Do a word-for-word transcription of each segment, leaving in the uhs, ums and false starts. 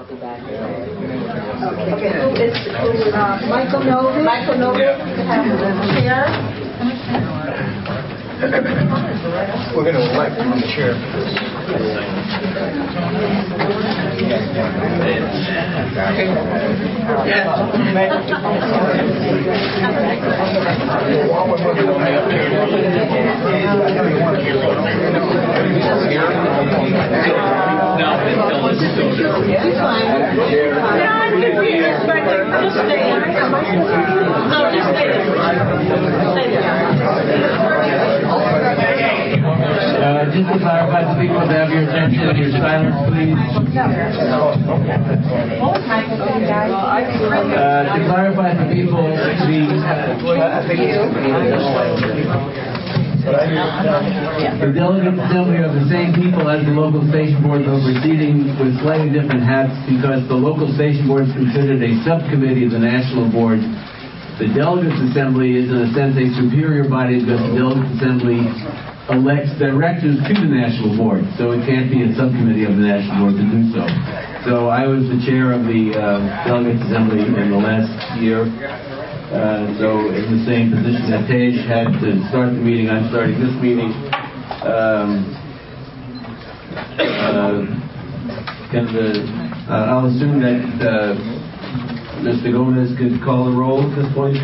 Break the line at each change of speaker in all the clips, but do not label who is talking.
I'll be back.
Okay, who is, who is, uh, Michael Novick? Michael Novick, have the chair.
We're going to elect the chair for this.
Uh, just to clarify to people to have your attention and your silence, please. Uh, to clarify to people, the The Delegate Assembly are the same people as the local station boards, but proceeding with slightly different hats because the local station board is considered a subcommittee of the National Board. The Delegates Assembly is, in a sense, a superior body because the Delegates Assembly elects directors to the National Board, so it can't be a subcommittee of the National Board to do so. So I was the chair of the uh, Delegates Assembly in the last year. Uh, so in the same position that Tej had to start the meeting, I'm starting this meeting. Um, uh, can the, uh, I'll assume that uh, Mister Gomez could call the roll at this point.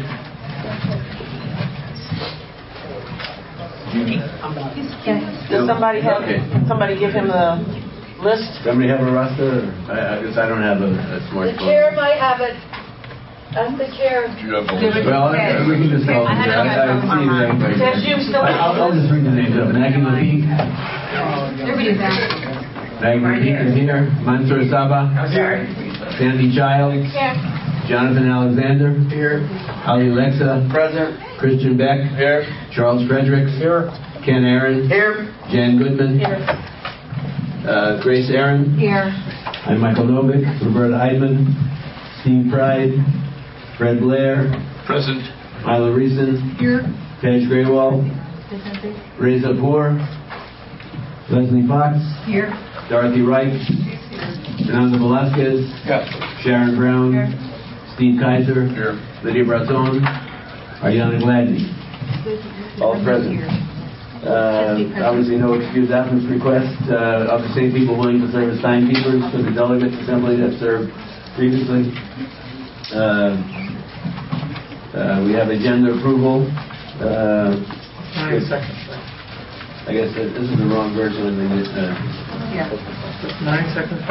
Does somebody have,
Okay.
somebody give him the list?
Somebody have a roster? I, I guess I don't have a, a
The
smartphone.
chair might have it. I'm the chair.
Well, I, we can just call it. I, I, I see everybody.
Says you still
I, I'll, I'll just read the names up. Maggie McPeak.
Everybody's out.
Maggie McPeak is here. Mansour Saba. Sandy Childs.
Here.
Jonathan Alexander.
Here.
Ali Alexa.
Present.
Christian Beck.
Here.
Charles Fredericks.
Here.
Ken Aaron.
Here.
Jan Goodman.
Here.
Uh, Grace Aaron.
Here.
I'm Michael Novick. Roberta Eidman. Steve Pride. Fred Blair.
Present.
Mila Reeson.
Here.
Tej Graywall. Reza Poor. Leslie Fox.
Here.
Dorothy Wright. Fernando Velasquez.
Yeah.
Sharon Brown.
Here.
Steve Kaiser.
Here.
Lydia Braton. Ariana Gladney. All present. Uh, obviously no excuse absence request. Uh, of the same people willing to serve as timekeepers for the Delegates Assembly that served previously. Uh, uh, we have agenda approval. Uh,
Nine seconds.
I guess that this is the wrong version of the. Uh,
Yeah.
Nine seconds.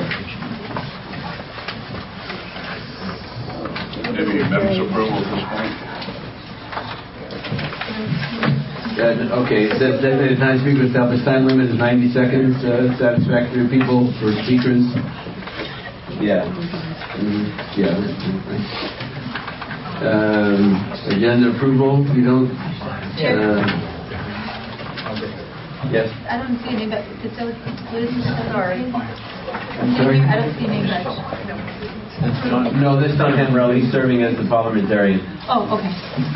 Maybe members approval at this point.
uh, okay, it says designated time speaker established time limit is ninety seconds. Uh, satisfactory people for speakers. Yeah. Mm, yeah. Um, agenda approval. You don't. Uh, yes.
I don't see any, but it's so, what is this? Sorry.
I'm sorry.
I don't see any badge.
No, this is Don Henrell. He's serving as the parliamentarian.
Oh, okay.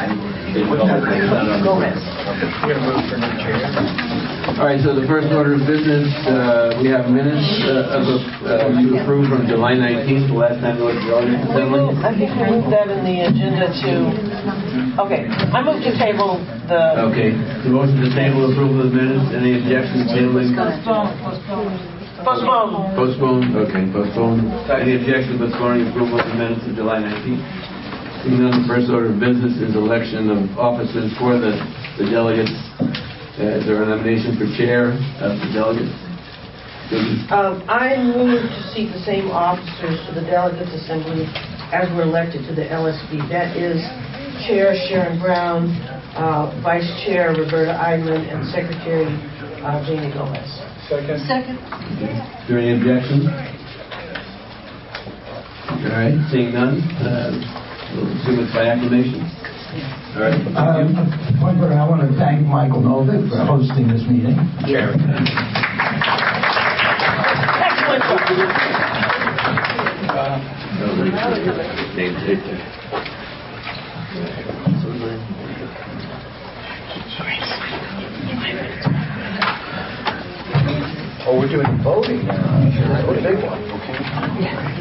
All right, so the first order of business, uh, we have minutes uh, of, uh, to approve from July nineteenth, the last time we were drawing
We move, I think we moved that in the agenda to, okay, I move to table the,
Okay, the motion to table approval of the minutes. Any objections to tabling?
postpone.
Postpone, okay, postpone. Any objections to postponing approval of the minutes of July nineteenth? Seeing none, the first order of business is election of officers for the, the delegates. Uh, is there a nomination for chair of the delegates?
Um, I move to seat the same officers to the Delegates Assembly as were elected to the L S B. That is Chair Sharon Brown, uh, Vice Chair Roberta Eidman, and Secretary uh, Jamie Gomez.
Second.
Second.
Is there any objection? All right, seeing none, uh, we'll assume it's by acclamation. All right.
Um, point where I want to thank Michael Novick for hosting this meeting.
Chair.
Oh, we're doing voting now. Sure, a big one.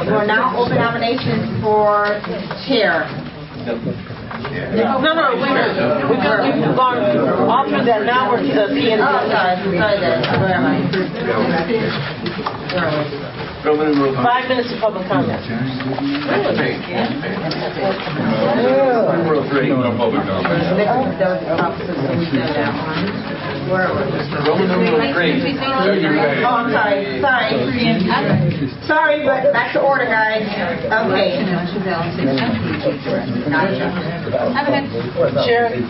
we'll now open nominations for chair.
No, no, wait a minute. We've got, we've gone off of that. Now we're to the P and Z.
Oh, sorry, sorry there. Where am I? Where am I?
Five minutes of public comment. Really?
Number three. No public comment.
Where are we?
Roman numeral three.
Oh, I'm sorry. Sorry. Sorry, but back to order, guys. Okay.
Have a good.
Sharon?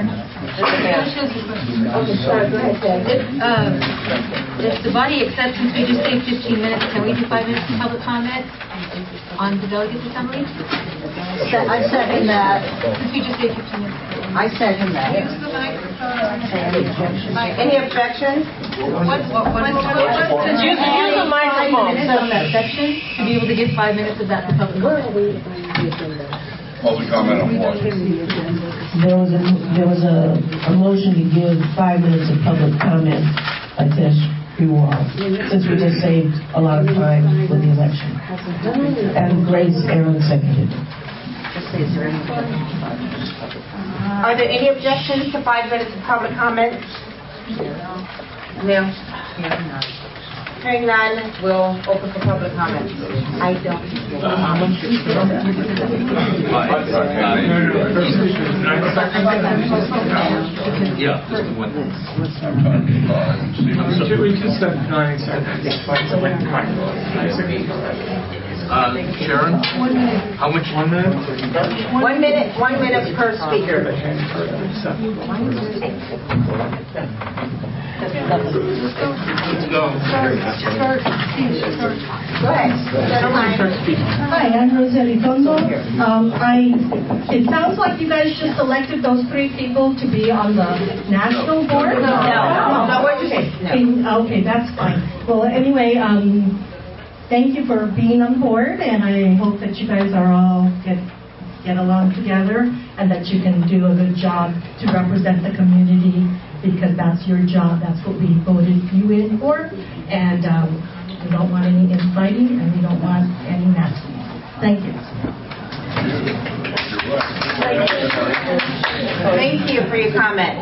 Sorry, go ahead, Ted.
If, um, if the body accepts, since we just take fifteen minutes, can we do five minutes of public comment on the delegates assembly?
I second that.
Since we just take fifteen minutes.
I second that.
Use the microphone.
Any objections?
What, what, what, what, what,
Use, use the microphone.
minutes on that section to be able to give five minutes of that to public comment.
Public comment on what?
There was a, there was a, a motion to give five minutes of public comment by Tish Rewall, since we just saved a lot of time with the election. And Grace Aaron seconded.
Are there any objections to five minutes of public comment? No. Hearing none, we'll open for public comment. I don't.
Yeah, just the one.
We just have nine seconds.
Uh, Sharon? How much? One minute?
One minute, one minute per speaker.
Let's go.
Go ahead.
Hi, I'm Rosetti Tondo. Um, I, it sounds like you guys just elected those three people to be on the national board?
No, no, no, we're just, no.
Okay, that's fine. Well, anyway, um, thank you for being on board, and I hope that you guys are all get get along together and that you can do a good job to represent the community, because that's your job. That's what we voted you in for, and um, we don't want any infighting, and we don't want any messing. Thank you.
Thank you for your comment.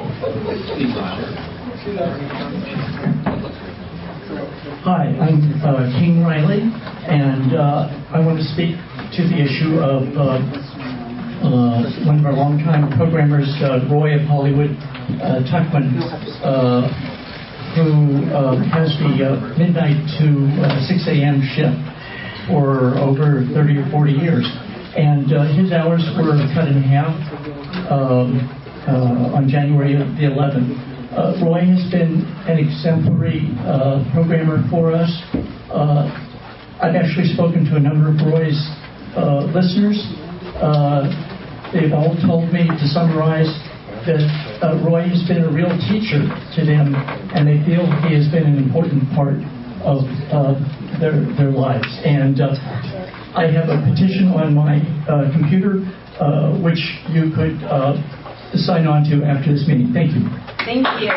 Hi, I'm uh, King Riley, and uh, I want to speak to the issue of uh, uh, one of our longtime programmers, uh, Roy of Hollywood, uh, Tuckman, uh, who uh, has the uh, midnight to uh, six a.m. shift for over thirty or forty years. And uh, his hours were cut in half um, uh, on January the eleventh. Uh, Roy has been an exemplary uh, programmer for us. Uh, I've actually spoken to a number of Roy's uh, listeners. Uh, they've all told me, to summarize, that uh, Roy has been a real teacher to them, and they feel he has been an important part of uh, their, their lives. And uh, I have a petition on my uh, computer, uh, which you could uh, sign on to after this meeting. Thank you.
Thank you.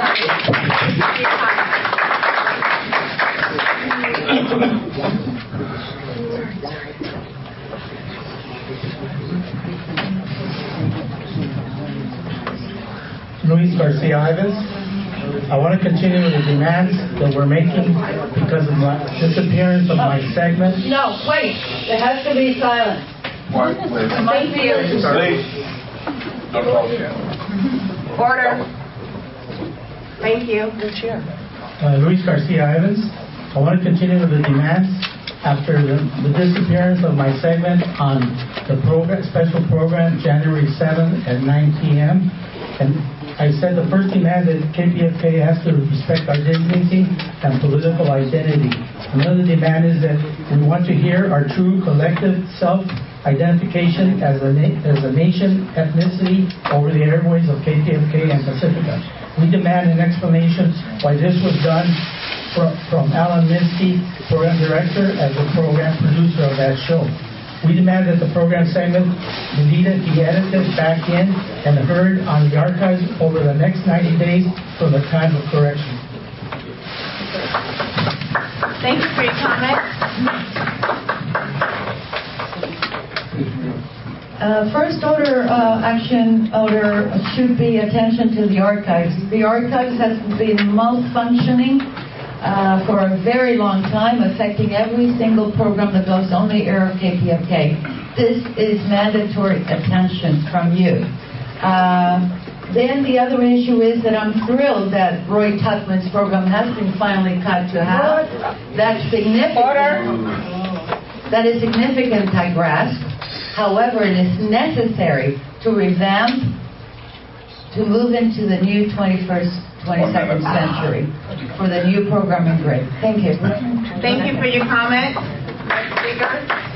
Luis Garcia-Ivas. I want to continue with the demands that we're making because of the disappearance of my segment.
No, wait. There has to be silence.
Why, please?
Thank you.
Please. Don't talk yet.
Order. Thank you.
Uh, Luis Garcia-Ivas. I want to continue with the demands after the, the disappearance of my segment on the program, special program January seventh at nine p.m. And I said the first demand that K P F K has to respect our dignity and political identity. Another demand is that we want to hear our true collective self-identification as a, na- as a nation, ethnicity over the airways of K P F K and Pacifica. We demand an explanation why this was done from, from Alan Minsky, program director, as the program producer of that show. We demand that the program segment deleted, be edited back in, and heard on the archives over the next ninety days from the time of correction.
Thank you for your comment.
Uh, first order uh, action order should be attention to the archives. The archives has been malfunctioning uh, for a very long time, affecting every single program that goes on the air of K P F K. This is mandatory attention from you. Uh, then the other issue is that I'm thrilled that Roy Tuckman's program has been finally cut to half. That's significant. Order. That is significant, I grasp. However, it is necessary to revamp, to move into the new twenty-first, twenty-second century for the new programming grid. Thank you.
Thank you for your comment. Next speaker.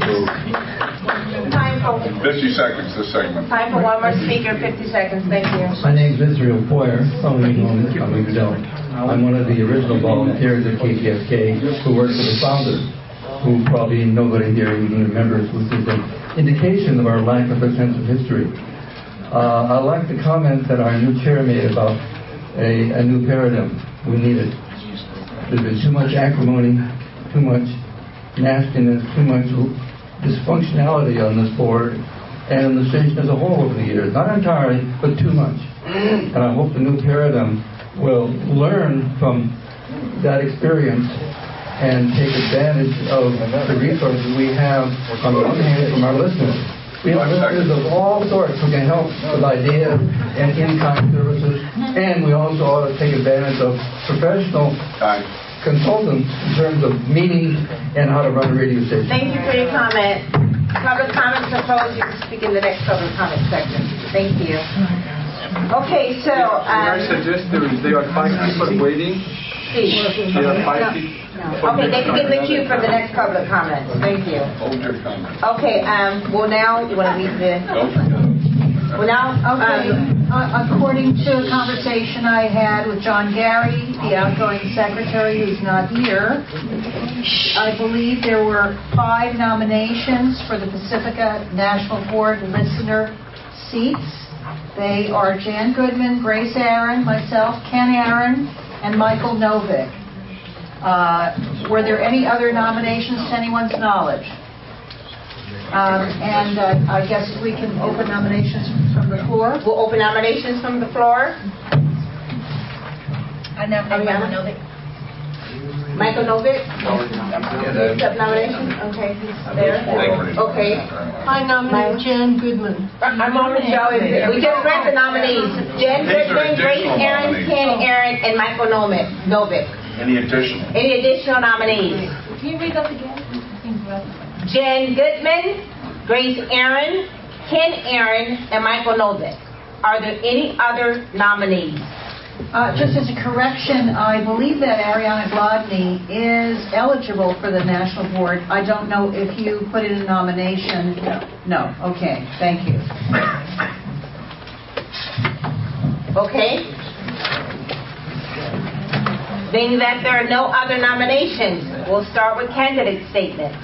Time for
fifty seconds this segment.
Time for one more speaker. fifty seconds. Thank you.
My name is Israel Poyer. Some of you know me, some of you don't. I'm one of the original volunteers at K P F K who worked for the founder, who probably nobody here even remembers, which is an indication of our lack of a sense of history. Uh, I like the comment that our new chair made about a, a new paradigm. We need it. There's been too much acrimony, too much nastiness, too much dysfunctionality on this board and in the station as a whole over the years. Not entirely, but too much. And I hope the new paradigm will learn from that experience and take advantage of the resources we have on the one hand from our listeners. We have listeners of all sorts who can help with ideas and in-kind services, and we also ought to take advantage of professional consultants in terms of meetings and how to run a radio station.
Thank you for your comment. Public comments proposed. You can speak in the next public comment section. Thank you. Okay, so um,
May I suggest there, there are five people waiting? There are five people.
Okay, they can get the cue for the next public comments. Thank you.
Hold your comment.
Okay, um, well now, you want to read the... Well now,
okay.
Um,
uh, according to a conversation I had with John Gary, the outgoing secretary who's not here, I believe there were five nominations for the Pacifica National Board listener seats. They are Jan Goodman, Grace Aaron, myself, Ken Aaron, and Michael Novick. Uh, were there any other nominations to anyone's knowledge? Um, and uh, I guess we can open nominations from the floor.
We'll open nominations from the floor.
I nominate Michael Novick.
Michael Novick? Accept nomination? Okay, he's there. Okay.
I nominate Jan Goodman.
I'm nominating Joey. We just read the nominees. Jan Goodman, Grace Aaron, Ken Aaron, and Michael Novick.
Any additional?
Any additional nominees?
Can you read that again?
Jan Goodman, Grace Aaron, Ken Aaron, and Michael Novick. Are there any other nominees?
Uh, just as a correction, I believe that Ariana Gladney is eligible for the National Board. I don't know if you put in a nomination. No. No. Okay. Thank you.
Okay. Being that there are no other nominations, we'll start with candidate statements.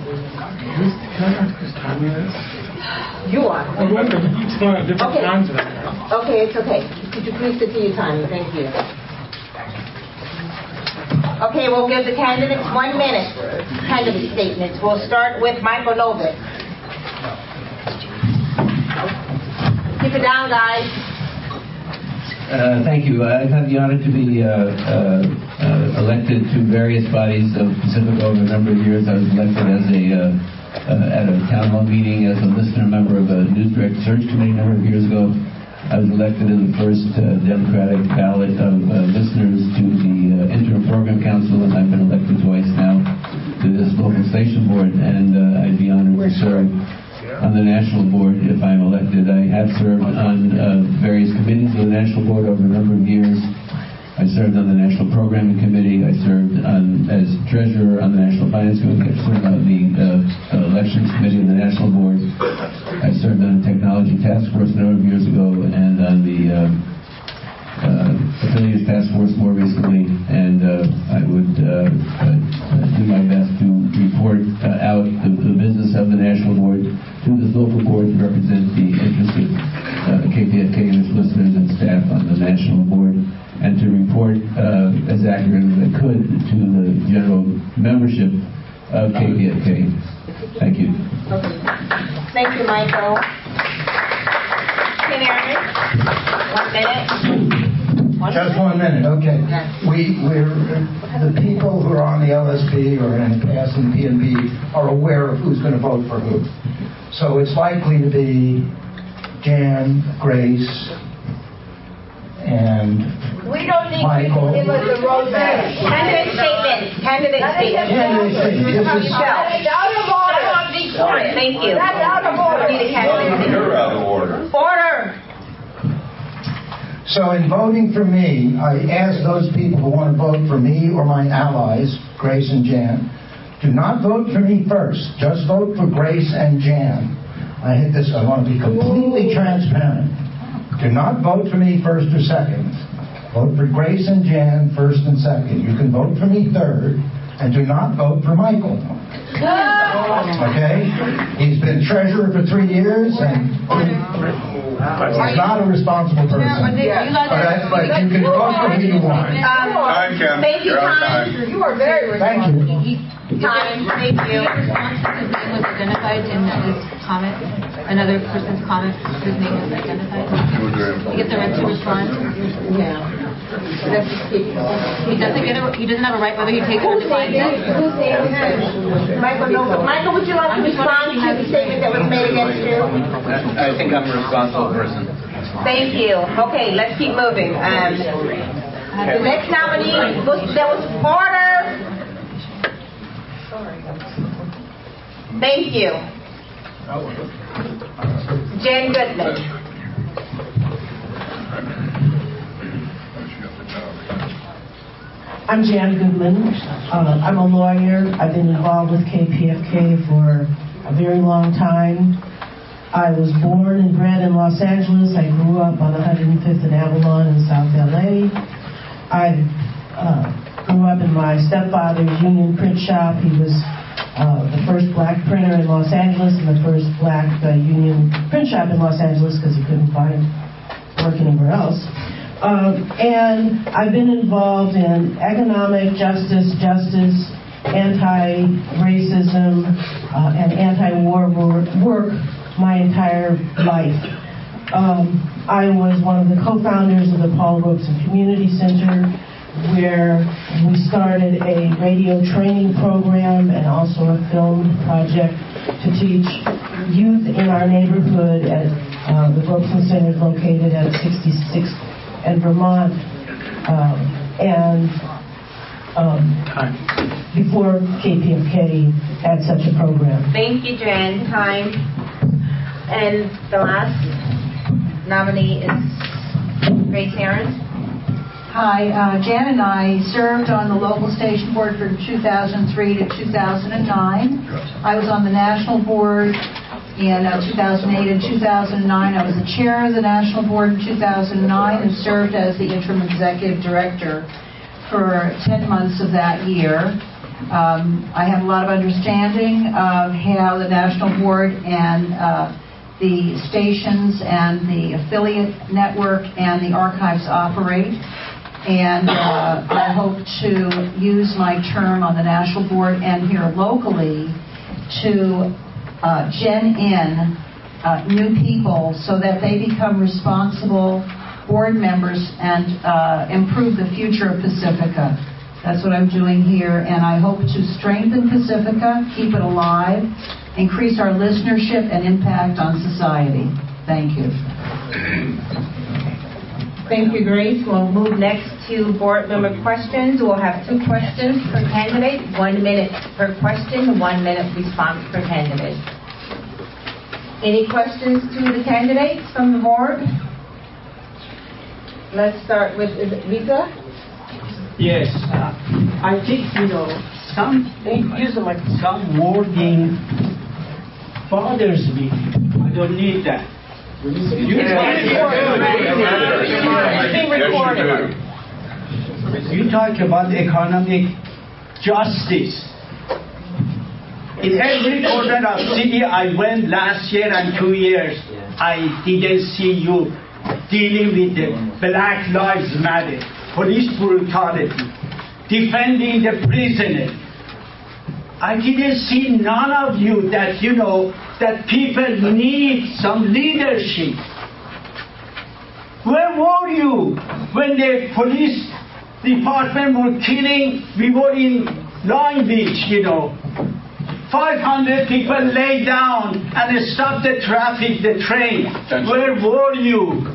You are. Okay. Okay, it's okay. Could you please continue timing? Thank you. Okay, we'll give the candidates one minute. Candidate statements. We'll start with Michael Novick. Keep it down, guys.
Uh, thank you. I've had the honor to be uh, uh, uh, elected to various bodies of Pacifica over a number of years. I was elected as a uh, uh, at a town hall meeting as a listener member of a news direct search committee a number of years ago. I was elected in the first uh, Democratic ballot of uh, listeners to the uh, interim program council, and I've been elected twice now to this local station board, and uh, I'd be honored to serve on the national board if I'm elected. I have served on uh, various committees of the national board over a number of years. I served on the National Programming Committee. I served on, as treasurer on the National Finance Committee. I served on the uh, Elections Committee of the National Board. I served on the Technology Task Force a number of years ago and on the uh, uh, Affiliates Task Force more recently. And uh, I would uh, uh, do my best to report uh, out the, the business of the National Board to this local board to represent the interests of uh, K P F K and its listeners and staff on the National Board, and to report uh, as accurately as I could to the general membership of K P F K.
Thank you.
Okay. Thank you, Michael. Ken Aaron, one minute. One
Just
minute?
one minute, okay.
Yes.
We, we're, the people who are on the L S P or in the past in the P N B are aware of who's going to vote for who. So it's likely to be Jan, Grace, and
We don't need
Michael.
to give us a roadmap. Candidate statement. Candidate statement.
Candidate statement. This is-
That's out of order. Thank you. That's out of order. Need a candidate statement.
You're out of order.
Order.
So in voting for me, I ask those people who want to vote for me or my allies, Grace and Jan, do not vote for me first. Just vote for Grace and Jan. I hit this, I want to be completely transparent. Do not vote for me first or second. Vote for Grace and Jan first and second. You can vote for me third, and do not vote for Michael. Okay? He's been treasurer for three years, and he's not a responsible person. But, I, but you can vote for who you want.
Time, Ken.
Thank you,
You're out of
Tom.
time.
You are very
Thank
responsible.
you.
Time. Thank you.
His name was identified in his comment. Another person's comment, his name was identified. You get the right to respond.
Yeah.
He doesn't get a, he doesn't have a right whether he takes or declines it.
Whose name is it? Michael, no. Michael, would you like to respond to the statement that was made against you?
I think I'm a responsible person.
Thank you. Okay, let's keep moving. Um, the next nominee was, there was order. Thank you. Jen Goodman.
I'm Jan Goodman. Uh, I'm a lawyer. I've been involved with K P F K for a very long time. I was born and bred in Los Angeles. I grew up on one hundred fifth and Avalon in South L A. I uh, grew up in my stepfather's union print shop. He was uh, the first black printer in Los Angeles and the first black uh, union print shop in Los Angeles because he couldn't find work anywhere else. Um, and I've been involved in economic justice, justice, anti-racism, uh, and anti-war work my entire life. Um, I was one of the co-founders of the Paul Robeson Community Center, where we started a radio training program and also a film project to teach youth in our neighborhood at uh, the Robeson Center is located at sixty-sixth and Vermont, um, and um, before K P F K had such a program.
Thank you, Jen. Time. And the last nominee is Grace Aaron.
Hi, uh, Jan and I served on the local station board from two thousand three to two thousand nine. I was on the national board in uh, two thousand eight and two thousand nine. I was the chair of the national board in two thousand nine and served as the interim executive director for ten months of that year. Um, I have a lot of understanding of how the national board and uh, the stations and the affiliate network and the archives operate. And uh, I hope to use my term on the national board and here locally to uh, gen in uh, new people so that they become responsible board members and uh, improve the future of Pacifica. That's what I'm doing here, and I hope to strengthen Pacifica, keep it alive, increase our listenership and impact on society. Thank you.
Thank you, Grace. We'll move next to board member questions. We'll have two questions per candidate, one minute per question, one minute response per candidate. Any questions to the candidates from the board? Let's start with, is it Rita?
Yes, uh, I think, you know, some, use like some wording bothers me. I don't need that. You, you talk about economic justice. In every corner of city I went last year and two years, I didn't see you dealing with the Black Lives Matter, police brutality, defending the prisoner. I didn't see none of you that, you know, that people need some leadership. Where were you when the police department were killing? We were in Long Beach, you know. five hundred people lay down and stopped the traffic, the train. Where were you?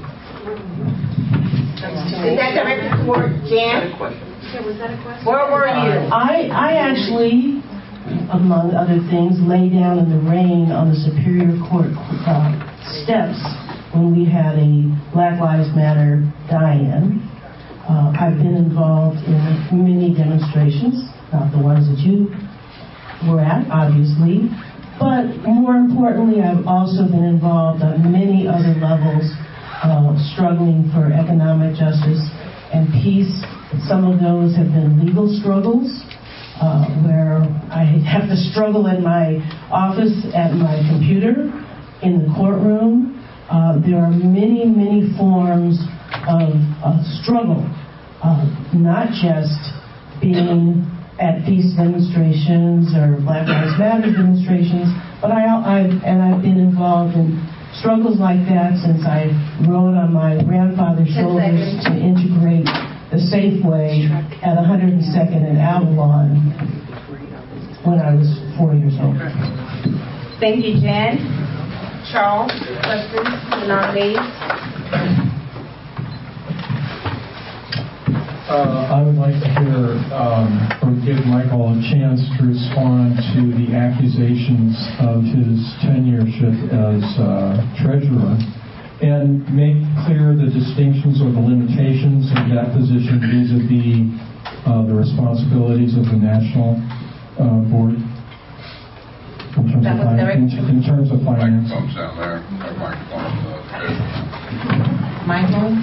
Is that directed toward Jan? Was that a question? Where were you?
I, I actually, among other things, lay down in the rain on the Superior Court uh, steps when we had a Black Lives Matter die-in. Uh, I've been involved in many demonstrations, not the ones that you were at, obviously, but more importantly, I've also been involved on many other levels, uh, struggling for economic justice and peace. Some of those have been legal struggles, uh, where I have to struggle in my office, at my computer, in the courtroom. Uh, there are many, many forms of uh, struggle, uh, not just being at peace demonstrations or Black Lives Matter demonstrations, but I, I've, and I've been involved in struggles like that since I rode on my grandfather's shoulders to integrate the Safeway at one hundred second and Avalon when I was four years old.
Thank you, Jan. Charles, questions for the nominees?
Uh, I would like to hear um, or give Michael a chance to respond to the accusations of his tenureship as uh, treasurer and make clear the distinctions or the limitations of that position vis-a-vis uh, the responsibilities of the national uh, board in terms, of fin- in, in terms of finance.
Microphone's down there. Our microphone's uh, there.
Michael?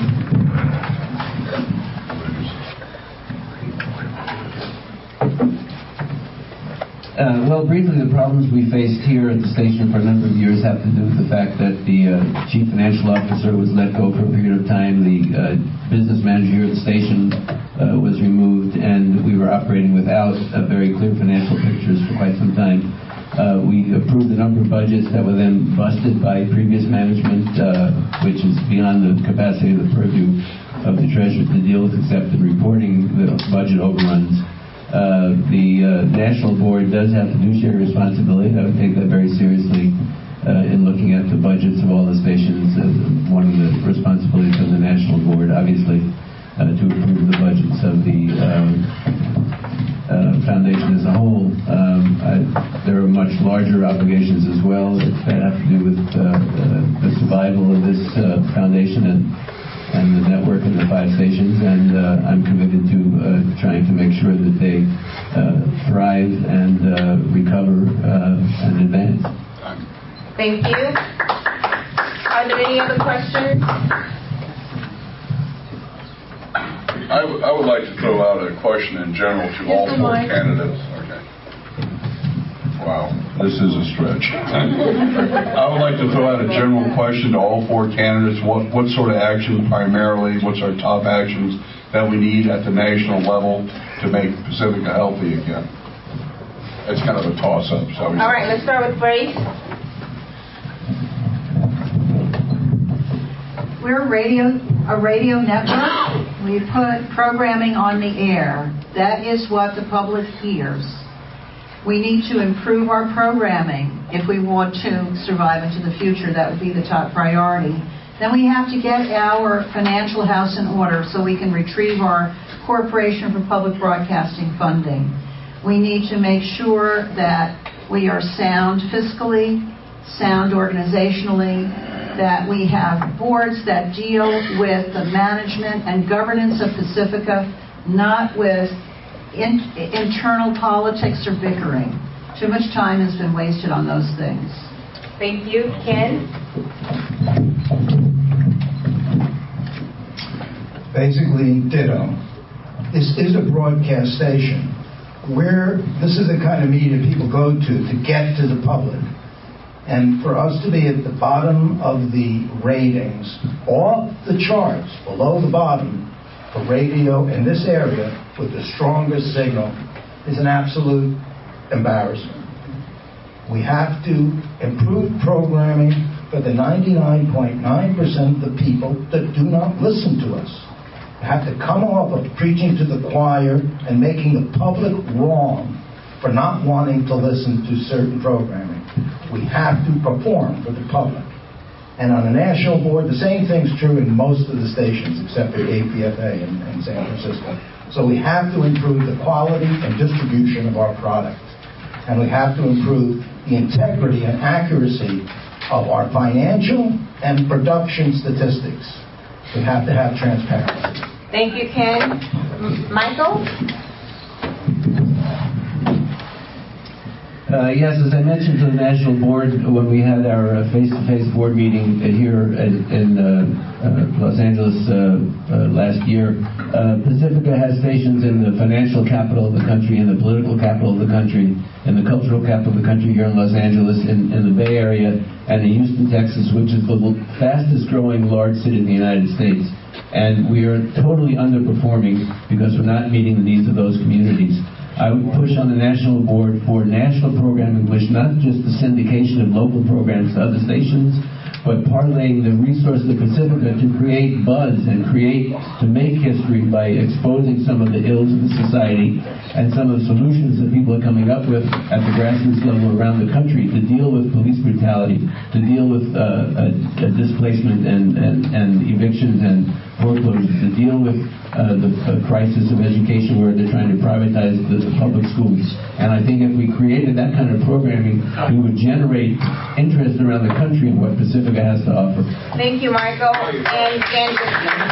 Uh, well, briefly, the problems we faced here at the station for a number of years have to do with the fact that the uh, chief financial officer was let go for a period of time. The uh, business manager here at the station uh, was removed, and we were operating without uh, very clear financial pictures for quite some time. Uh, we approved a number of budgets that were then busted by previous management, uh, which is beyond the capacity of the purview of the treasurer to deal with, except in reporting the budget overruns. Uh, the uh, national board does have fiduciary responsibility. I would take that very seriously uh, in looking at the budgets of all the stations. Uh, one of the responsibilities of the national board, obviously, uh, to approve the budgets of the um, uh, foundation as a whole. Um, I, there are much larger obligations as well that have to do with uh, uh, the survival of this uh, foundation and and the network of the five stations, and uh, I'm committed to uh, trying to make sure that they uh, thrive and uh, recover uh, and advance.
Thank you. Are there any other questions?
I, w- I would like to throw out a question in general to all four candidates. Okay. Wow, this is a stretch. I would like to throw out a general question to all four candidates. What, what sort of action primarily, what's our top actions that we need at the national level to make Pacifica healthy again? It's kind of a toss-up. So
all right, let's start with Grace.
We're a radio, a radio network. We put programming on the air. That is what the public hears. We need to improve our programming if we want to survive into the future. That would be the top priority. Then we have to get our financial house in order so we can retrieve our Corporation for Public Broadcasting funding. We need to make sure that we are sound fiscally, sound organizationally, that we have boards that deal with the management and governance of Pacifica, not with In, internal politics or bickering. Too much time has been wasted on those things.
Thank you. Ken?
Basically, ditto. This is a broadcast station. Where this is the kind of media people go to to get to the public. And for us to be at the bottom of the ratings, off the charts, below the bottom, for radio in this area with the strongest signal is an absolute embarrassment. We have to improve programming for the ninety-nine point nine percent of the people that do not listen to us. We have to come off of preaching to the choir and making the public wrong for not wanting to listen to certain programming. We have to perform for the public. And on a national board, the same thing's true in most of the stations except for K P F A in, in San Francisco. So we have to improve the quality and distribution of our product. And we have to improve the integrity and accuracy of our financial and production statistics. We have to have transparency.
Thank you, Ken. M- Michael?
Uh, yes, as I mentioned to the National Board when we had our uh, face-to-face board meeting uh, here in, in uh, uh, Los Angeles uh, uh, last year, uh, Pacifica has stations in the financial capital of the country, in the political capital of the country, in the cultural capital of the country here in Los Angeles, in, in the Bay Area, and in Houston, Texas, which is the fastest growing large city in the United States. And we are totally underperforming because we're not meeting the needs of those communities. I would push on the national board for national programming, which not just the syndication of local programs to other stations, but parlaying the resources of Pacifica to create buzz and create, to make history by exposing some of the ills of the society and some of the solutions that people are coming up with at the grassroots level around the country to deal with police brutality, to deal with uh, uh, displacement and, and, and evictions and foreclosures, to deal with uh, the uh, crisis of education where they're trying to privatize the, the public schools. And I think if we created that kind of programming, we would generate interest around the country in what Pacifica has to offer.
Thank you, Michael. And Kansas.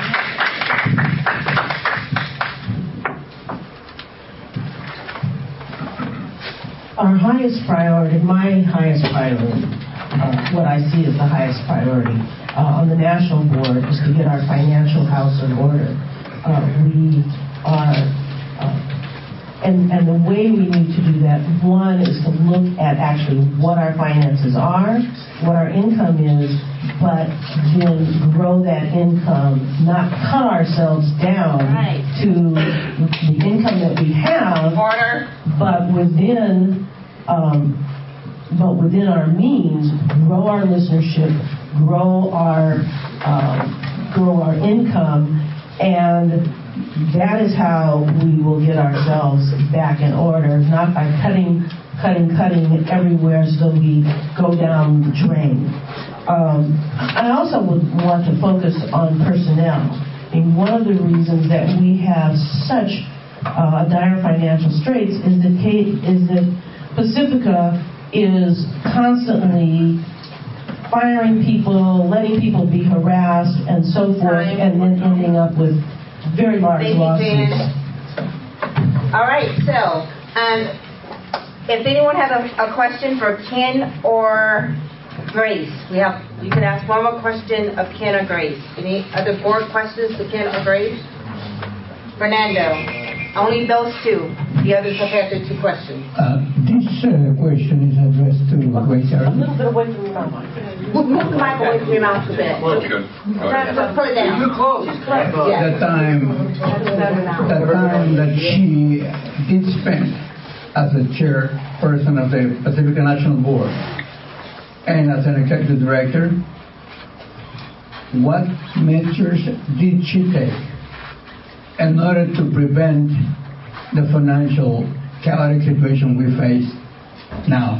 Our highest priority, my highest priority, uh, what I see as the highest priority uh, on the national board is to get our financial house in order. Uh, we are, uh, and, and the way we need to do that, one is to look at actually what our finances are, what our income is, but then grow that income, not cut ourselves down
right.
to the income that we have,
Order.
but within um, but within our means, grow our listenership, grow our um, grow our income, and that is how we will get ourselves back in order, not by cutting, cutting, cutting everywhere so we go down the drain. Um, I also would want to focus on personnel. I mean, one of the reasons that we have such uh, dire financial straits is that Kate, is that Pacifica is constantly firing people, letting people be harassed, and so forth, and then ending up with very large
Thank
lawsuits.
You, All right, so um, if anyone has a, a question for Ken or Grace, we have. You can ask one more question of Ken or Grace. Any other board questions to Ken or Grace? Fernando, only those two. The others have had their two questions.
Uh, this uh, question is addressed to Grace.
A little bit away from your mouth. Move the mic away from your mouth a bit.
Okay.
Put it down. You're close.
The time, the time that she did spend as the chairperson of the Pacifica National Board and as an executive director, what measures did she take in order to prevent the financial chaotic situation we face now?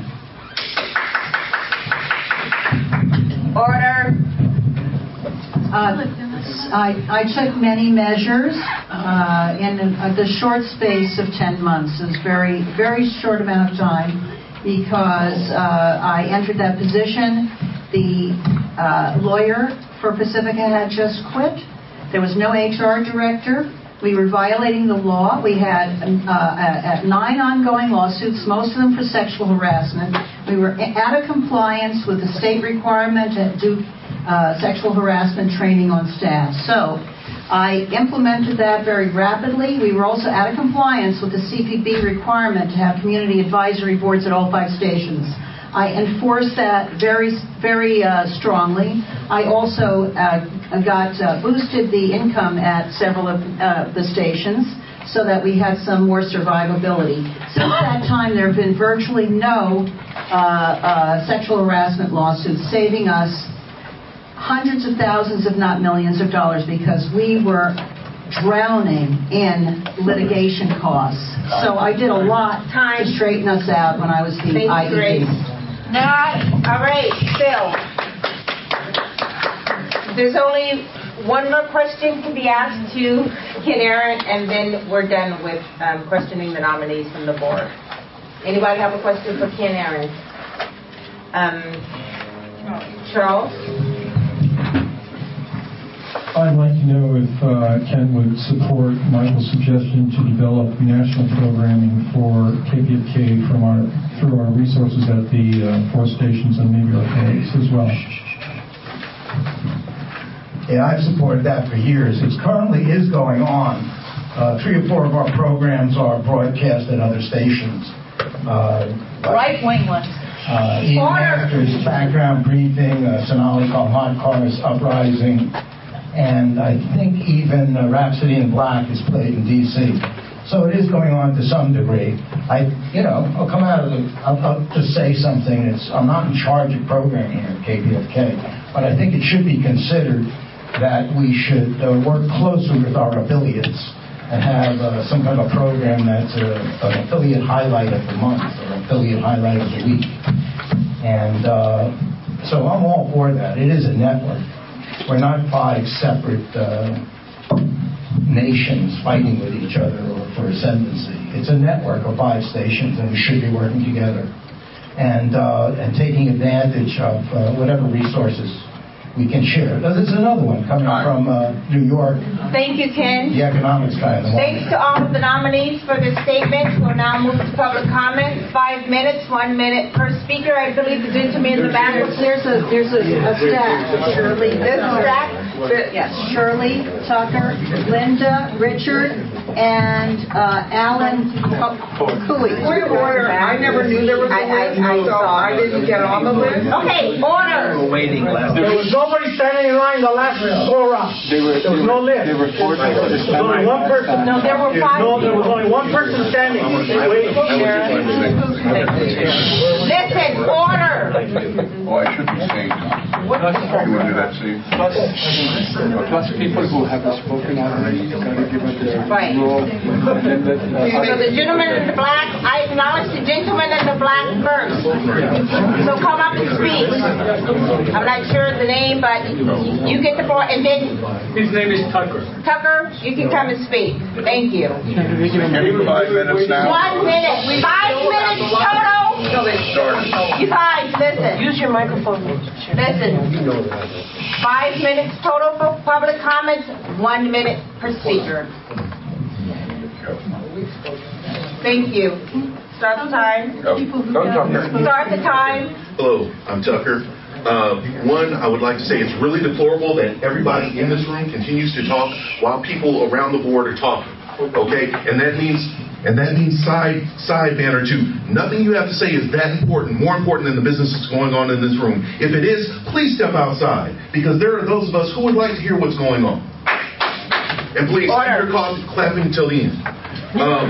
Order.
Uh, I, I took many measures uh, in uh, the short space of ten months. It was very, very short amount of time because uh, I entered that position. The uh, lawyer for Pacifica had just quit. There was no H R director. We were violating the law. We had uh, nine ongoing lawsuits, most of them for sexual harassment. We were out of compliance with the state requirement to do uh, sexual harassment training on staff. So I implemented that very rapidly. We were also out of compliance with the C P B requirement to have community advisory boards at all five stations. I enforced that very, very uh, strongly. I also uh, got uh, boosted the income at several of uh, the stations so that we had some more survivability. Since that time, there have been virtually no uh, uh, sexual harassment lawsuits, saving us hundreds of thousands, if not millions of dollars, because we were drowning in litigation costs. So I did a lot to straighten us out when I was the I E D.
Not, all right, Phil. There's only one more question to be asked to Ken Aaron, and then we're done with um, questioning the nominees from the board. Anybody have a question for Ken Aaron? Um, Charles?
I'd like to know if uh, Ken would support Michael's suggestion to develop national programming for K P F K from our through our resources at the uh, four stations and maybe our affiliates as well.
Yeah, I've supported that for years. It currently is going on. Uh, three or four of our programs are broadcast at other stations. Uh,
Right-wing ones.
Uh, Ian Masters, Background Briefing, uh, Sonali called Hot Cars, Uprising, and I think even uh, Rhapsody in Black is played in D C So it is going on to some degree. I, you know, I'll come out of the, I'll, I'll just say something. It's, I'm not in charge of programming here at K P F K, but I think it should be considered that we should uh, work closer with our affiliates and have uh, some kind of a program that's a, an affiliate highlight of the month or affiliate highlight of the week. And uh, so I'm all for that. It is a network. We're not five separate uh, nations fighting with each other or for ascendancy. It's a network of five stations, and we should be working together and uh, and taking advantage of uh, whatever resources we can share. Now, there's another one coming from uh, New York.
Thank you, Ken.
The economics guy in the morning.
Thanks to all of the nominees for their statements. We'll now move to public comment. Five minutes, one minute per speaker. I believe the gentleman in the back.
There's a there's a, a stack. Shirley,
This stack.
yes, Shirley, Tucker, Linda, Richard, and uh, Alan Cooley.
Point of order. I never knew there was a list, so I didn't get on the list.
Okay, order.
We were waiting last
There was nobody standing in line the last go around.
They were,
There was no list.
They were forced to
There was only one person.
No, there were five.
No, there was only one person standing. Wait.
Listen, order.
Oh, I should be saying. You want to do that, Steve?
Plus people who have spoken already, got to give up their
Right.
role. And let, uh,
So the gentleman in the black, I acknowledge the gentleman in the black first. So come up and speak. I'm not sure of the name, but you get the floor, and then
his name is Tucker.
Tucker, you can come and speak. Thank you.
Five minutes now.
One minute. Five minutes total. You guys, listen.
Use your microphone.
Listen. Five minutes total for public comments. One minute per speaker. Thank you. Start the time. Start the time.
Hello, I'm Tucker. Uh, one, I would like to say it's really deplorable that everybody in this room continues to talk while people around the board are talking. Okay, and that means, and that means side side banner too. Nothing you have to say is that important, more important than the business that's going on in this room. If it is, please step outside, because there are those of us who would like to hear what's going on. And please keep your clapping until the end. Um,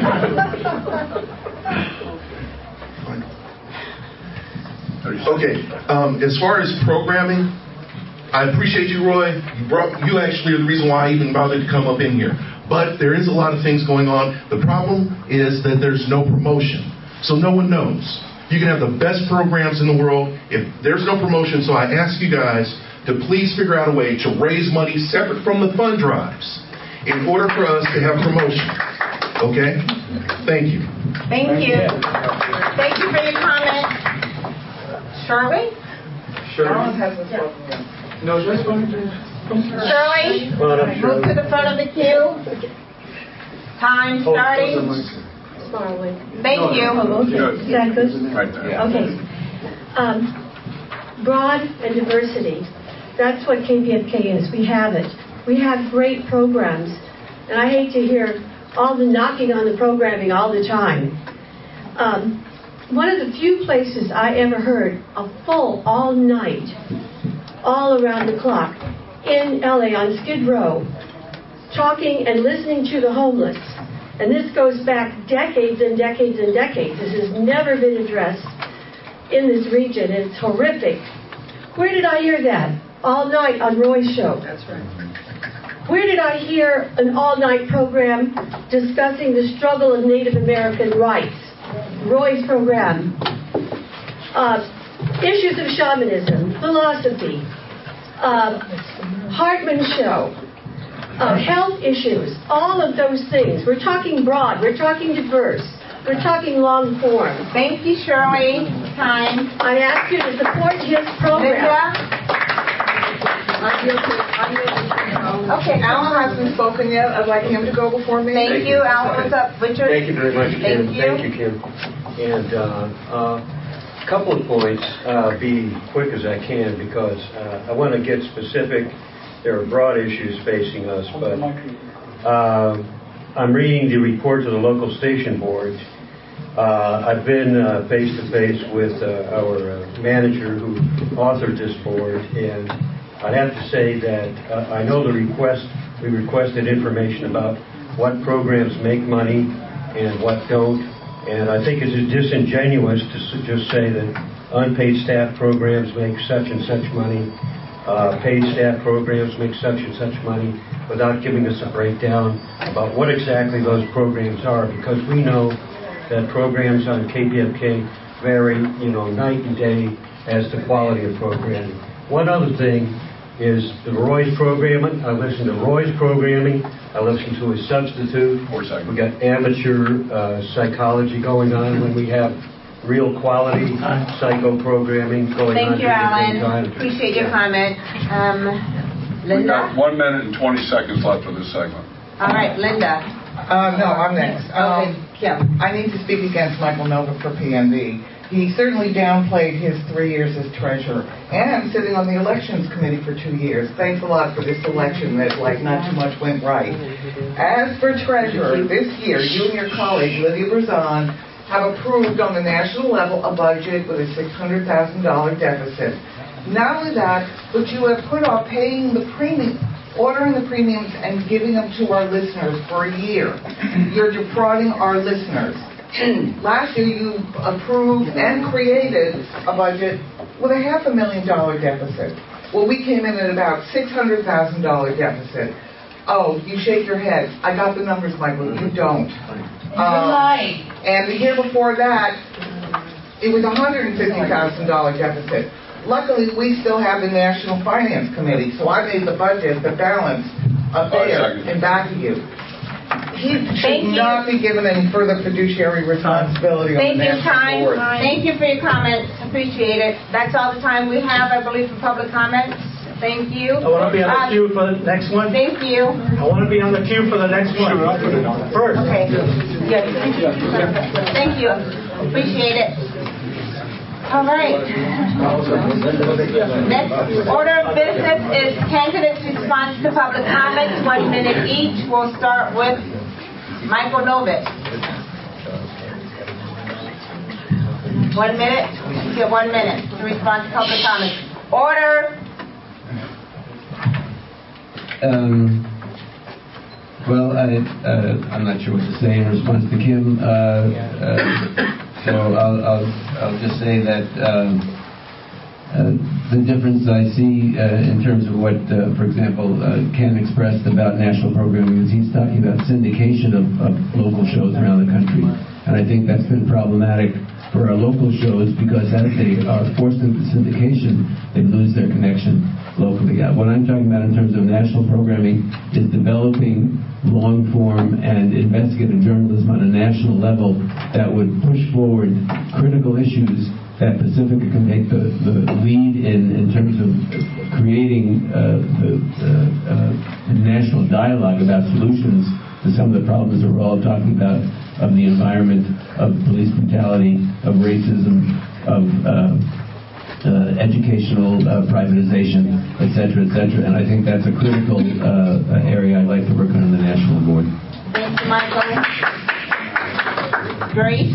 Okay, um, as far as programming, I appreciate you, Roy. You brought, you actually are the reason why I even bothered to come up in here. But there is a lot of things going on. The problem is that there's no promotion. So no one knows. You can have the best programs in the world if there's no promotion. So I ask you guys to please figure out a way to raise money separate from the fund drives in order for us to have promotion. Okay? Thank you.
Thank you. Thank you for your comment. Shirley?
Shirley. No, just one.
Shirley? Move to the front of the queue. Time starting. Thank you.
Is that good?
Right there.
Okay. Um, broad and diversity. That's what K P F K is. We have it. We have great programs. And I hate to hear all the knocking on the programming all the time. Um, one of the few places I ever heard a full all night, all around the clock, in L A on Skid Row, talking and listening to the homeless. And this goes back decades and decades and decades. This has never been addressed in this region. It's horrific. Where did I hear that? All night on Roy's show. That's right. Where did I hear an all-night program discussing the struggle of Native American rights? Roy's program. Uh, issues of shamanism, philosophy, uh, Hartman's show, uh, health issues, all of those things. We're talking broad. We're talking diverse. We're talking long form.
Thank you, Shirley. Time.
I ask you to support his program.
Linda?
Okay, Alan hasn't spoken yet. I'd like him to go before me.
Thank, Thank you, Alan. What's up, Richard?
Thank you very much, Kim.
Thank you,
Thank you Kim. And a uh, uh, couple of points, uh, be quick as I can, because uh, I want to get specific. There are broad issues facing us, but uh, I'm reading the report to the local station board. Uh, I've been uh, face-to-face with uh, our uh, manager who authored this board, and I have to say that uh, I know the request, we requested information about what programs make money and what don't, and I think it's disingenuous to just say that unpaid staff programs make such and such money, uh, paid staff programs make such and such money, without giving us a breakdown about what exactly those programs are, because we know that programs on K P F K vary, you know, night and day as to quality of programming. One other thing is the Roy's programming. I listen to Roy's programming. I listen to his substitute. We got amateur uh, psychology going on when we have real quality psycho programming going
Thank
on.
Thank you, Alan. Appreciate your comment. Um, Linda?
We got one minute and twenty seconds left for this segment.
All right, Linda.
Uh, no, I'm next.
Okay,
um,
Kim.
I need to speak against Michael Nova for P N V. He certainly downplayed his three years as treasurer. And I'm sitting on the elections committee for two years. Thanks a lot for this election that, like, not too much went right. As for treasurer, this year, you and your colleague, Lydia Berzon, have approved on the national level a budget with a six hundred thousand dollars deficit. Not only that, but you have put off paying the premium, ordering the premiums and giving them to our listeners for a year. You're defrauding our listeners. Last year, you approved and created a budget with a half a million dollar deficit. Well, we came in at about six hundred thousand dollars deficit. Oh, you shake your head. I got the numbers, Michael. You don't.
You're lying.
And the year before that, it was a one hundred fifty thousand dollars deficit. Luckily, we still have the National Finance Committee, so I made the budget, the balance, up there in back of you. He should not be given any further fiduciary responsibility on the national board.
Thank you for your comments. Appreciate it. That's all the time we have, I believe, for public comments. Thank you.
I want to be on the
uh,
queue for the next one.
Thank you.
I want to be on the queue for the next one. First.
Okay. Yes. Thank you. Appreciate it. All right. Next order of business is candidates' response to public comments, one minute each. We'll start with Michael Novus. One minute. You get one minute to respond to public comments. Order.
Um, well, I, uh, I'm not sure what to say in response to Kim. Uh, uh, so I'll, I'll, I'll just say that um, uh, the difference I see uh, in terms of what, uh, for example, uh, Ken expressed about national programming is he's talking about syndication of, of local shows around the country. And I think that's been problematic for our local shows because as they are forced into syndication, they lose their connection locally. What I'm talking about in terms of national programming is developing long-form and investigative journalism on a national level that would push forward critical issues that Pacifica can take the, the lead in in terms of creating uh, the uh, uh, national dialogue about solutions to some of the problems that we're all talking about, of the environment, of police brutality, of racism, of uh, uh, educational uh, privatization, et cetera, et cetera. And I think that's a critical uh, area I'd like to work on in the national board.
Thank you, Michael. Grace?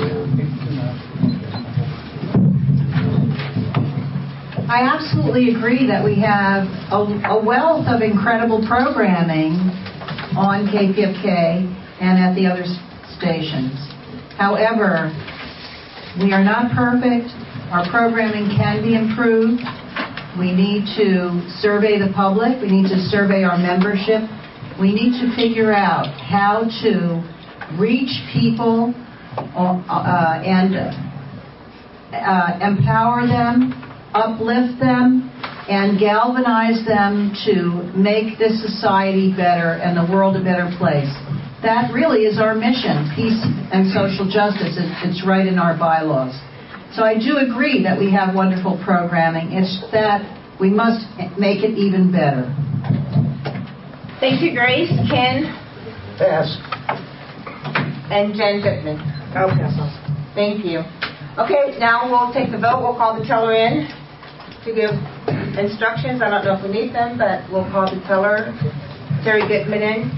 I absolutely agree that we have a, a wealth of incredible programming on K P F K,
and at the other s- stations. However, we are not perfect. Our programming can be improved. We need to survey the public. We need to survey our membership. We need to figure out how to reach people uh, and uh, empower them, uplift them, and galvanize them to make this society better and the world a better place. That really is our mission, peace and social justice. It's right in our bylaws. So I do agree that we have wonderful programming. It's that we must make it even better.
Thank you, Grace. Ken?
Pass.
And Jen Pittman.
I'll pass on.
Thank you. Okay, now we'll take the vote. We'll call the teller in to give instructions. I don't know if we need them, but we'll call the teller, Terry Goodman, in.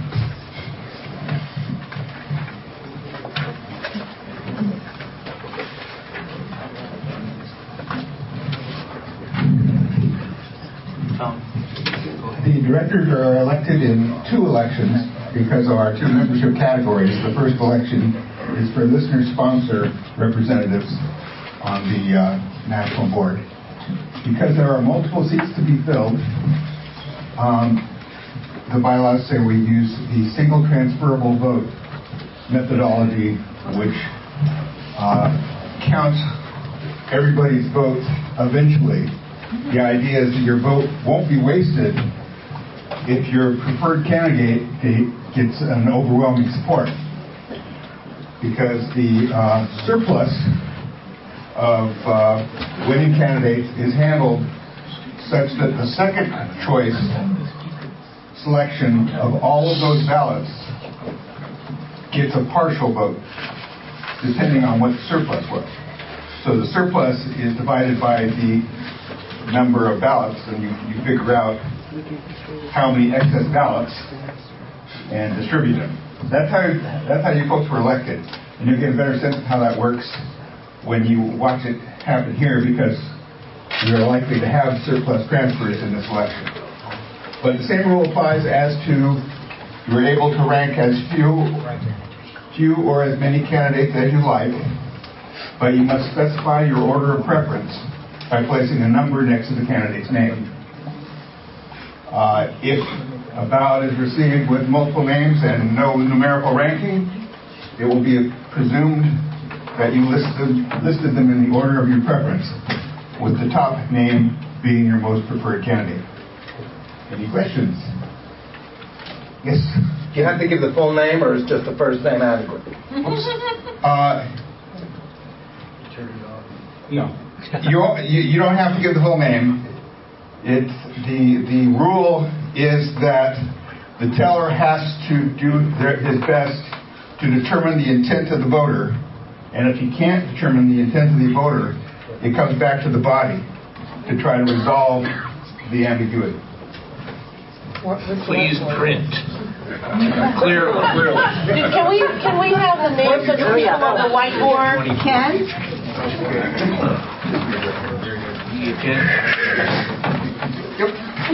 The directors are elected in two elections because of our two membership categories. The first election is for listener sponsor representatives on the uh, national board. Because there are multiple seats to be filled, um, the bylaws say we use the single transferable vote methodology, which uh, counts everybody's vote eventually. The idea is that your vote won't be wasted if your preferred candidate gets an overwhelming support, because the uh, surplus of uh, winning candidates is handled such that the second choice selection of all of those ballots gets a partial vote, depending on what the surplus was. So the surplus is divided by the number of ballots, and you, you figure out how many excess ballots and distribute them. That's how that's how you folks were elected, and you'll get a better sense of how that works when you watch it happen here, because we are likely to have surplus transfers in this election. But the same rule applies as to you are able to rank as few, few or as many candidates as you like, but you must specify your order of preference by placing a number next to the candidate's name. Uh, if a ballot is received with multiple names and no numerical ranking, it will be presumed that you listed, listed them in the order of your preference, with the top name being your most preferred candidate. Any questions? Yes?
Do you have to give the full name, or is just the first name adequate?
Uh, no. You, you, you don't have to give the full name. It's the, the rule is that the teller has to do their, his best to determine the intent of the voter, and if he can't determine the intent of the voter, it comes back to the body to try to resolve the ambiguity.
Please print. Clear, clearly.
Can we can we have the names of the people on the whiteboard, Ken?
You can.
Yep.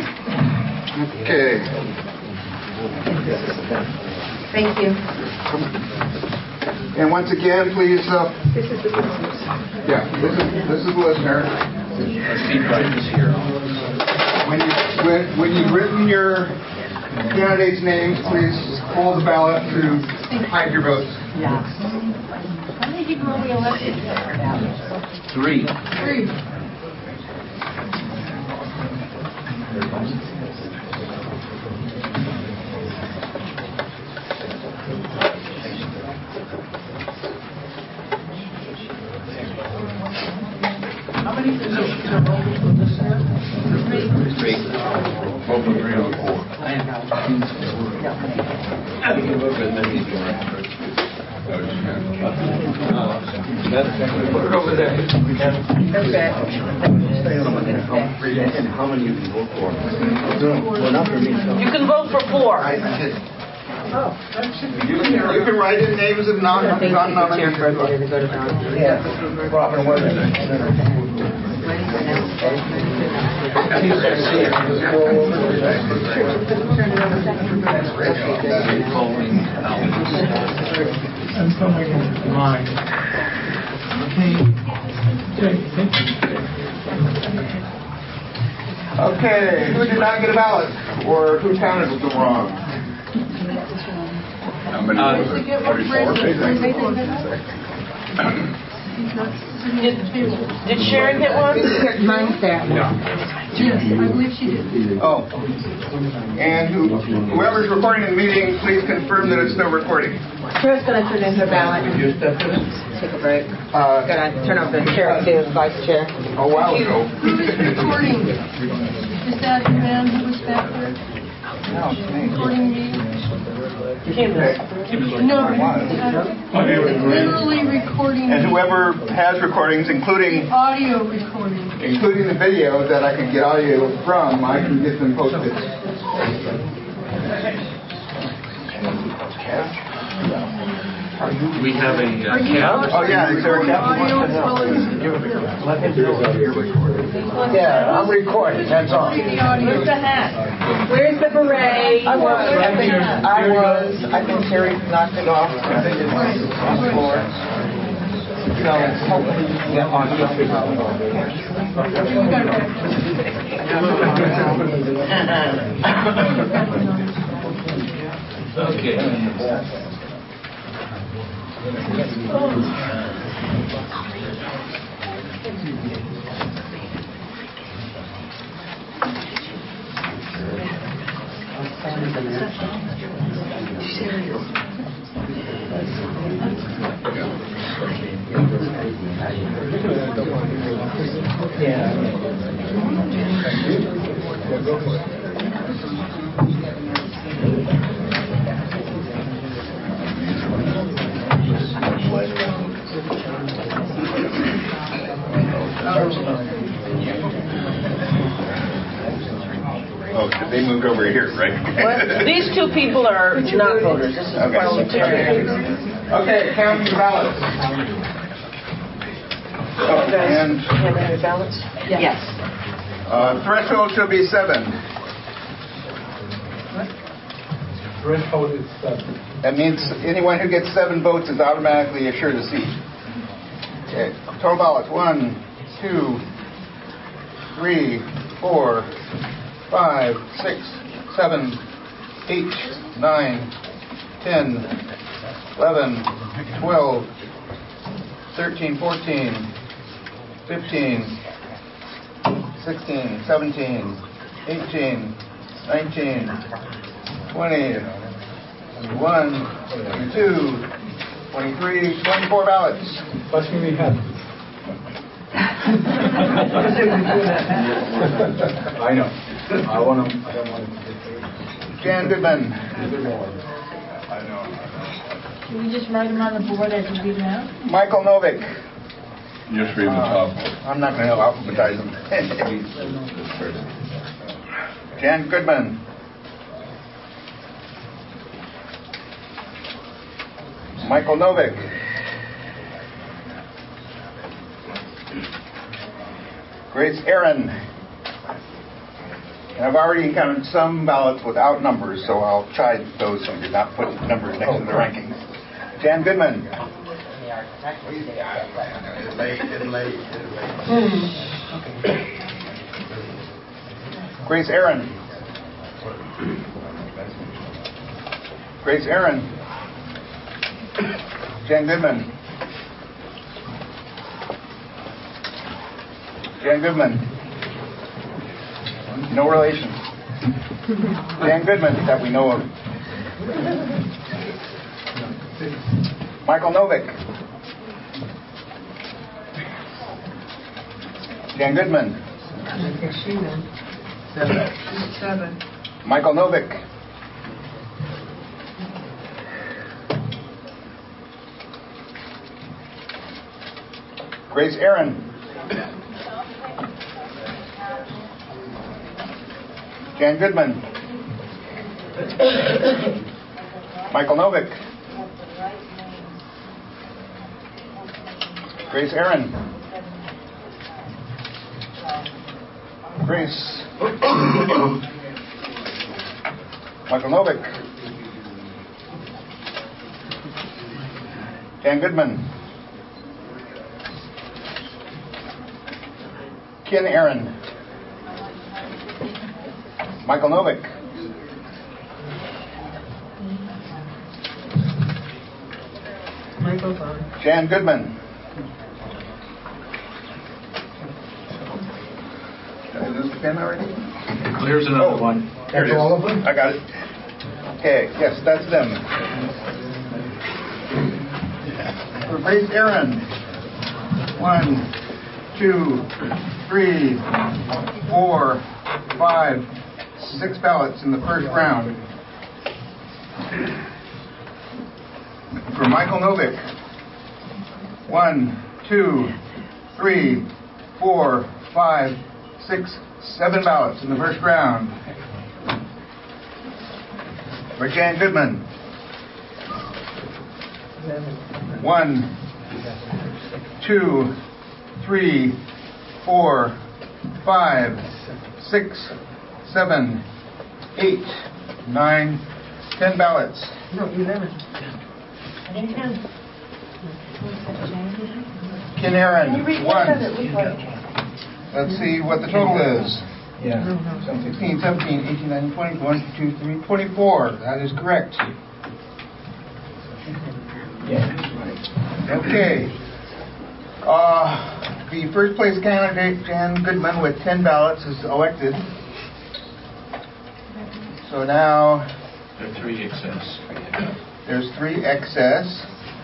Okay.
Thank you.
And once again, please. Uh,
This is the listeners.
yeah, this is this is the listener.
Steve Price is here.
When you when when you've written your candidates' names, please hold the ballot to hide your votes.
Yeah. How many people are we elected?
Three.
Three.
How many positions are open for listener?
Three. Three. Both of three or four.
Put it over there.
That's bad.
And how many you can vote for? Well, not for me.
You can vote for four.
Oh, that should be
You can, you can write in names of non non nominated.
Yeah. Robin, what is it?
I'm so mine.
Okay, who did not get a ballot? Or who counted them wrong?
How many
Uh,
was it? forty-four?
Did, did Sharon get one?
Mine's there.
Yes, I believe she did.
Oh. And who, whoever's recording the meeting, please confirm that it's still recording.
Chair's going to turn in her ballot. Take a break.
Uh,
Going to turn over the chair to vice chair.
A while ago.
Who is recording? Is that the man who was back there?
No, it's me.
Recording me?
Kim.
No, it's literally recording.
And whoever has recordings, including
Audio recording.
including the video that I can get audio from, I can get them posted.
We have a uh,
Are you
cab.
Oh yeah, is there a cap?
audio as well as
Yeah, I'm recording, that's all.
the audio?
Where's the hat? Where's the beret?
I was, I think, I was, I think Terry knocked it off. I think it's on the floor. So hopefully you can get audio.
Okay.
Oh, they moved over here, right?
Well, these two people are not voters. This is
Okay.
parliamentarian.
Okay, count the ballots. Oh,
You guys
and
have any ballots?
Yes.
uh, threshold shall be seven.
Threshold is seven.
That means anyone who gets seven votes is automatically assured a seat. Okay, total ballots, one, two, three, four, five, six, seven, eight, nine, ten, eleven, twelve, thirteen, fourteen, fifteen, sixteen, seventeen, eighteen, nineteen, twenty, twenty-one, twenty-two, twenty-three, twenty-four ballots.
Watch me have. I know. I want to. I don't want to.
Jan Goodman.
Can we just write them on the board as we read them out?
Michael Novick.
Just read the top.
Uh, I'm not going to alphabetize them. Jan Goodman. Michael Novick. Grace Aaron. And I've already counted some ballots without numbers, so I'll chide those who did not put numbers next to the rankings. Jan Goodman. Grace Aaron. Grace Aaron. Jan Goodman. Jan Goodman. No relation. Jan Goodman that we know of. Michael Novick. Jan Goodman.
Seven.
Michael Novick. Grace Aaron. Jan Goodman. Michael Novick. Grace Aaron. Grace. Michael Novick. Jan Goodman. Ken Aaron. Michael Novick.
Michael's on.
Jan Goodman. Did I lose the pen already?
Well, here's another
Oh,
one.
Here it is.
All of them?
I got it. Okay, yes, that's them. For Grace Aaron. One, two, three, four, five, six ballots in the first round. For Michael Novick. One, two, three, four, five, six, seven ballots in the first round. For Jan Goodman. One, two, three, four, five, six, seven, eight, nine, ten ballots.
No, eleven. I think ten.
Ken Aaron, one. Let's see what the total is.
Yeah.
sixteen, seventeen, eighteen, nineteen, twenty, one, two, three, twenty-four. That is correct. Okay. Uh, the first place candidate, Jan Goodman, with ten ballots, is elected. So now
There are three excess.
there's three excess.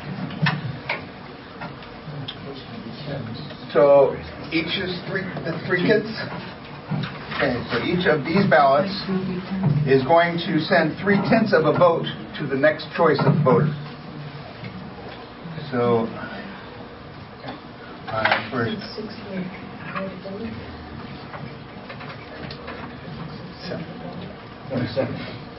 So each is three, the three kids. Okay, so each of these ballots is going to send three tenths of a vote to the next choice of voter. So, uh, first. Seven.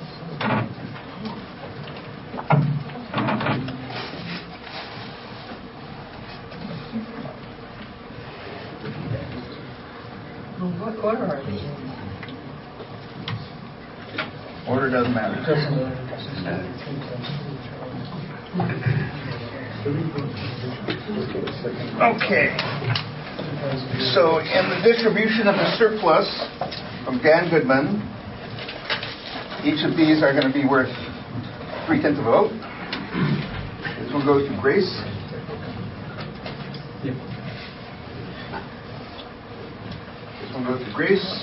What order are they in?
Order doesn't matter. Okay. So in the distribution of the surplus from Dan Goodman, each of these are going to be worth three tenths of a vote. This one goes to Grace. This one goes to Grace.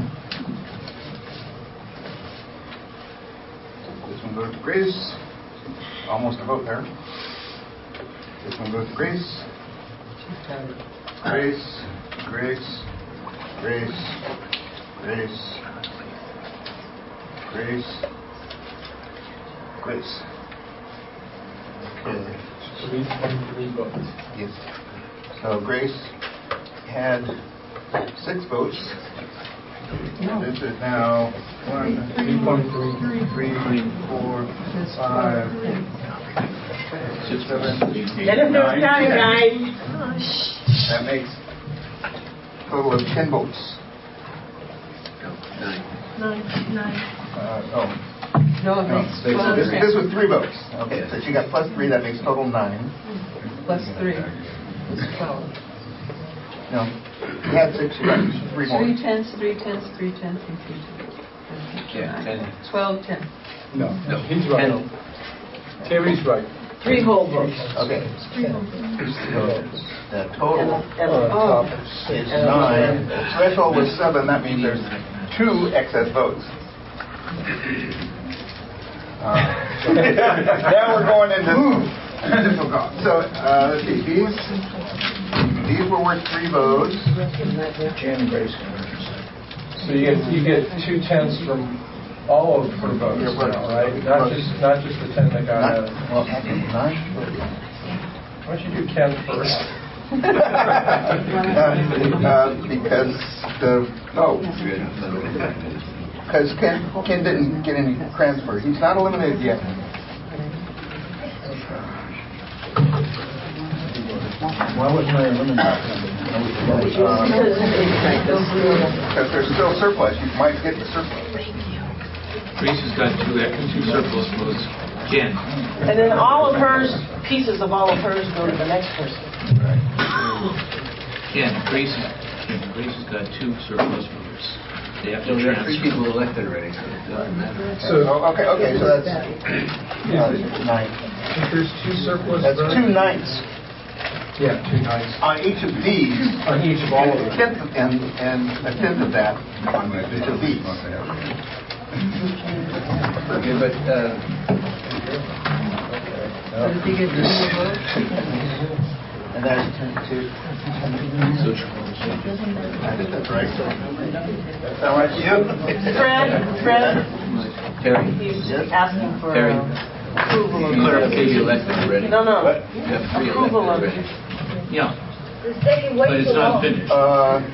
This one goes to Grace. Almost a vote there. This one goes to Grace. Grace, Grace, Grace, Grace, Grace, Grace. Okay.
Three, twenty-three votes.
Yes. So Grace had six votes. This is now one,
three point three,
three, four, five, six, seven, eight,
Let us know the time,
nine,
guys.
That makes a total of ten votes.
Nine. Nine.
Uh, oh.
No, it
No,
makes
this,
twelve.
this, this was three votes. Okay, so she got plus three, that makes total nine.
Plus three. It's twelve.
No, she had six, she got three more.
Three tenths, three tenths, three tenths, and three tenths.
Yeah, ten.
Twelve, ten.
No, no, he's right. Terry's right.
Three whole votes.
Okay.
Three whole votes.
So the total
Oh.
is nine. The threshold was seven, that means there's two excess votes. Uh, now we're going into difficult. So uh, let's see, these these were worth three votes.
Jan Grace. So you get you get two tenths from all of her votes now, right? Not just not just the ten that got out.
Well, nine.
Why don't you do Ken first?
uh, uh, because the no, because Ken Ken didn't get any transfer. He's not eliminated yet.
Why wasn't I eliminated?
Because there's still surplus. You might get the surplus.
Grace has got two, two surplus votes. Jan.
And then all of hers, pieces of all of hers go to the next person.
Jan, Grace, Jan, Grace has got two surplus members. They have to
So we have three
transfer.
people elected already, so it doesn't matter.
So, okay, okay, so that's uh, nine.
If there's two surplus
That's
votes.
two ninths
Yeah, two nights.
on each of these.
On each of all of
and a
them.
tenth of- And, and a tenth of that on each of these.
Okay, but, uh,
And that's ten to. I think that's right. That sound right to you?
Fred, Fred,
Terry.
he's asking for
Terry.
uh, approval of...
Clarification elected already.
No, no.
You have three
Approval
elected
of...
already. Yeah.
It's taking way
But it's
too
not
long.
finished.
Uh,